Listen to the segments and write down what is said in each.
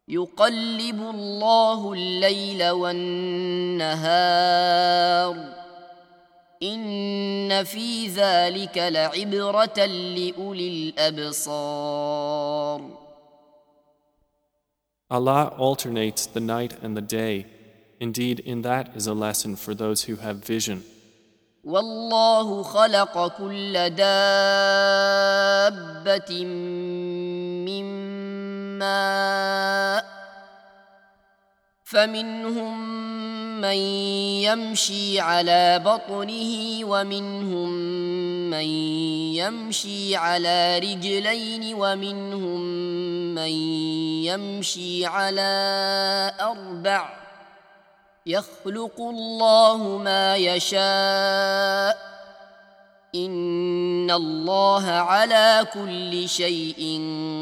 يقلب الله الليل والنهار إن في ذلك لعبرة لأولي الأبصار. Allah alternates the night and the day. Indeed, in that is a lesson for those who have vision. والله خلق كل دابة من ماء فمنهم من يمشي على بطنه ومنهم من يمشي على رجلين ومنهم من يمشي على أربع يخلق الله ما يشاء إن الله على كل شيء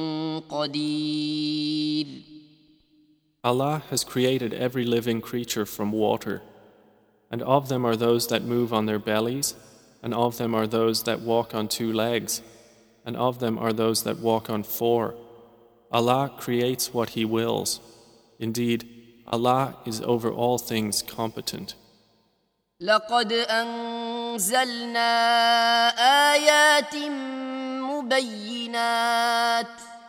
قدير. Allah has created every living creature from water, and of them are those that move on their bellies, and of them are those that walk on two legs, and of them are those that walk on four. Allah creates what He wills. Indeed, Allah is over all things competent. لقد أنزلنا آيات مبينات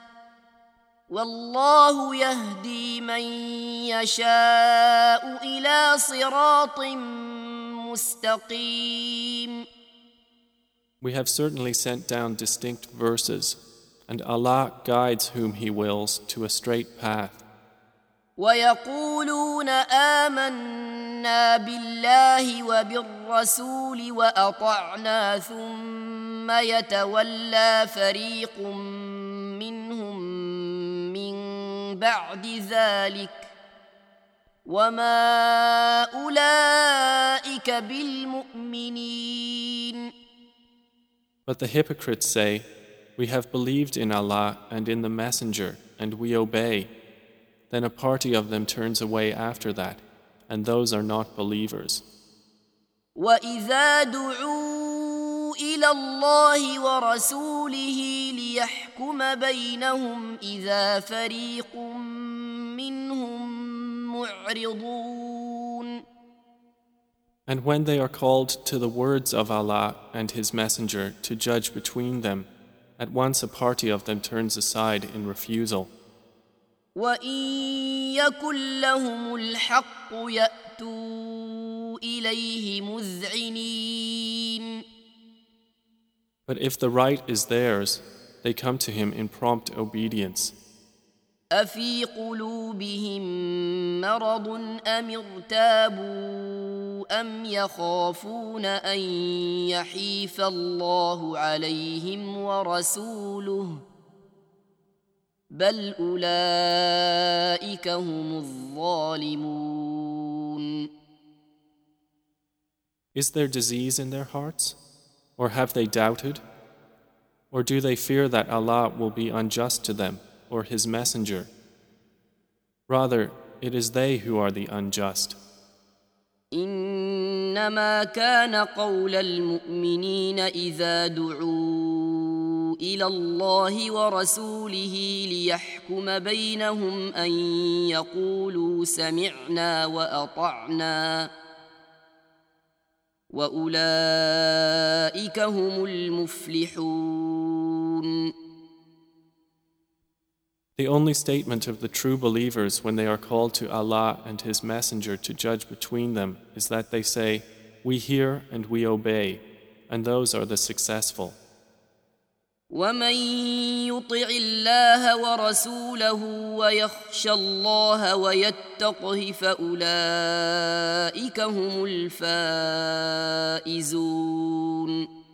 والله يهدي من يشاء إلى صراط مستقيم. We have certainly sent down distinct verses, and Allah guides whom He wills to a straight path. ويقولون آمنا بالله وبالرسول وأطعنا ثم يتولى فريق منهم من بعد ذلك وما أولئك بالمؤمنين. But the hypocrites say, "We have believed in Allah and in the Messenger, and we obey." Then a party of them turns away after that, and those are not believers. وَإِذَا دُعُوا إِلَى اللَّهِ وَرَسُولِهِ لِيَحْكُمَ بَيْنَهُمْ إِذَا فَرِيقٌ مِّنْهُمْ مُعْرِضُونَ. And when they are called to the words of Allah and His Messenger to judge between them, at once a party of them turns aside in refusal. وَإِن يَكُن لَّهُمُ الْحَقُّ يَأْتُوا إِلَيْهِ مُذْعِنِينَ. But if the right is theirs, they come to Him in prompt obedience. أَفِي قُلُوبِهِم مَّرَضٌ أَمِ ارْتَابُوا أَمْ يَخَافُونَ أَن يَحِيفَ اللَّهُ عَلَيْهِمْ وَرَسُولُهُ بل أولئك هم الظالمون. Is there disease in their hearts? Or have they doubted? Or do they fear that Allah will be unjust to them or His Messenger? Rather, it is they who are the unjust. إنما كان قول المؤمنين إذا دعوا إلى الله ورسوله ليحكم بينهم أن يقولوا سمعنا وأطعنا وأولئك هم المفلحون. The only statement of the true believers when they are called to Allah and His Messenger to judge between them is that they say, "We hear and we obey," and those are the successful. ومن يطع الله ورسوله ويخشى الله ويتقه فأولئك هم الفائزون.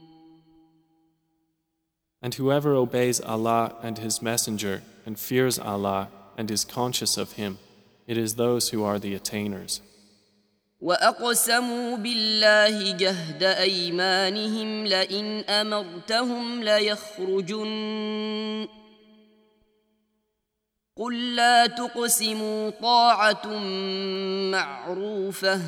And whoever obeys Allah and His Messenger and fears Allah and is conscious of Him, it is those who are the attainers. وأقسموا بالله جهد أيمانهم لئن أمرتهم ليخرجن قل لا تقسموا طاعة معروفة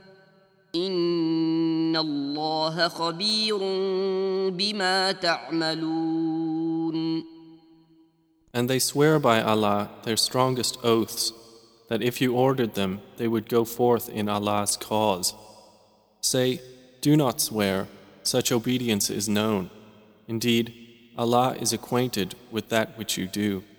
إن الله خبير بما تعملون. And they swear by Allah their strongest oaths, that if you ordered them, they would go forth in Allah's cause. Say, do not swear, such obedience is known. Indeed, Allah is acquainted with that which you do.